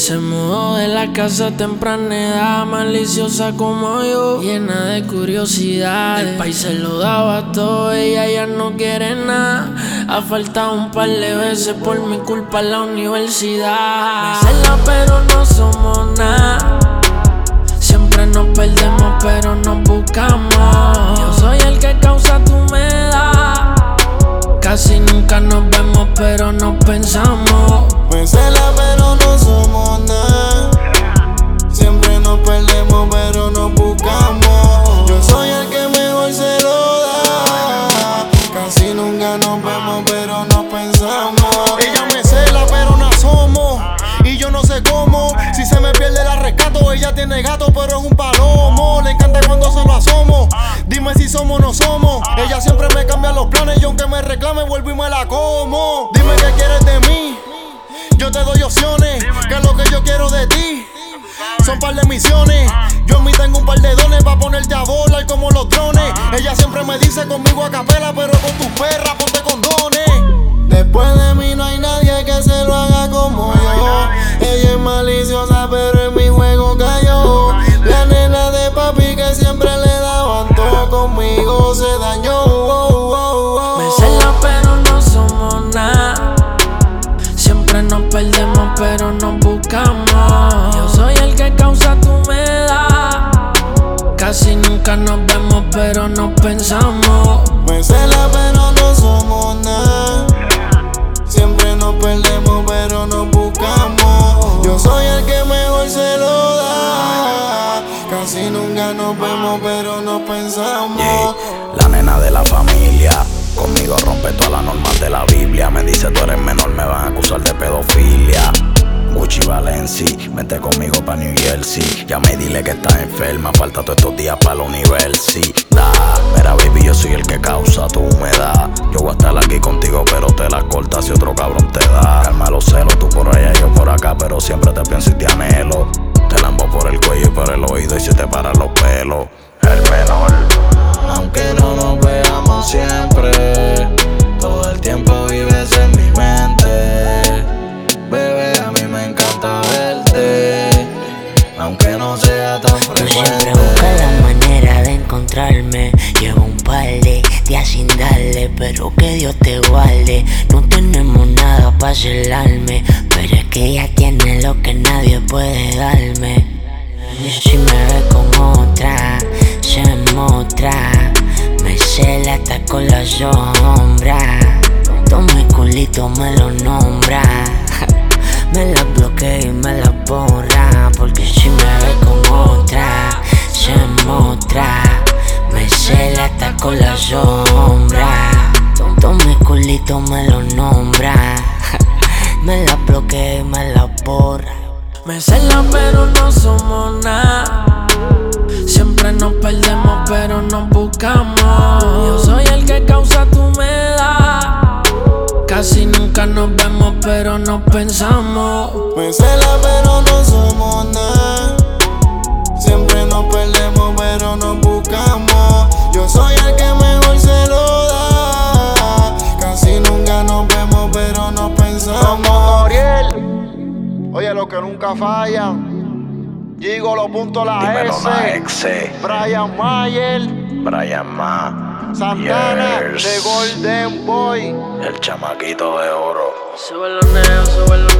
Se mudó de la casa a temprana edad, maliciosa como yo, llena de curiosidad. El país se lo daba todo, ella ya no quiere nada. Ha faltado un par de veces por mi culpa en la universidad. Me cela pero no somos nada. Siempre nos perdemos pero nos buscamos. Yo soy el que causa tu humedad. Casi nunca nos vemos pero nos pensamos. Me cela pero no somos nada. Siempre nos perdemos pero nos buscamos. Yo soy el que mejor se lo da. Casi nunca nos vemos pero nos pensamos. Ella me cela pero no asomo. Y yo no sé cómo. Si se me pierde la rescato. Ella tiene gato pero es un palomo. Le encanta cuando se lo asomo. Dime si somos o no somos. Ella siempre me cambia los planes. Y aunque me reclame vuelvo y me la como. Dime qué quieres de mí. Yo te doy opciones. Que es lo que yo quiero de ti. Son par de misiones. Yo en mí tengo un par de dones pa' ponerte a volar como los drones. Ella siempre me dice conmigo a capela, pero con tus perras ponte condones. Después de mí no hay nadie que se lo haga como yo. Ella es maliciosa pero en mi juego cayó. La nena de papi que siempre le daban todo, conmigo se dañó. Me cela pero no somos nada. Siempre nos perdemos pero nos buscamos. Yo soy el que causa tu humedad. Casi nunca nos vemos pero nos pensamos. Me cela pero no somos nada. Siempre nos perdemos pero nos buscamos. Yo soy el que mejor se lo da. Casi nunca nos vemos pero nos pensamos. Yeah, la nena de la familia. Conmigo rompe todas las normas de la Biblia. Me dice tú eres menor, me van a acusar de pedofilia. Gucci Valenci, vente conmigo pa' New Jersey. Ya me dile que estás enferma, falta todos estos días pa' la universidad. Mira baby, yo soy el que causa tu humedad. Yo voy a estar aquí contigo pero te la cortas si otro cabrón te da. Calma los celos, tú por allá, yo por acá, pero siempre te pienso y te anhelo. Te lambo por el cuello y por el oído y se te paran los pelos. El menor. Aunque no nos veamos siempre, todo el tiempo vives en mi mente. Bebé, a mí me encanta verte, aunque no sea tan Tú frecuente. siempre buscas la manera de encontrarme. Llevo un par de días sin darle, pero que Dios te guarde. No tenemos nada para celarme, pero es que ella tiene lo que nadie puede darme. Y si me ve con otra, se motra. Me cela hasta con la sombra. Todo mi culito me lo nombra. Me la bloquea y me la borra. Porque si me ve con otra, se motra. Me cela hasta con la sombra. Todo mi culito me lo nombra. Me la bloquea y me la borra. Me cela pero no somos nada. Siempre nos perdemos pero nos buscamos. Yo soy el que causa tu humedad. Casi nunca nos vemos pero nos pensamos. Me cela pero no somos nada. Siempre nos perdemos pero nos buscamos. Yo soy el que mejor se lo da. Casi nunca nos vemos pero nos pensamos. Oriel, oye lo que nunca falla. Digo lo punto la Dímelo, S. la exe. Brian Mayer, Brian Ma, Santana, yes. The Golden Boy. El chamaquito de oro. Sube los neos, sube los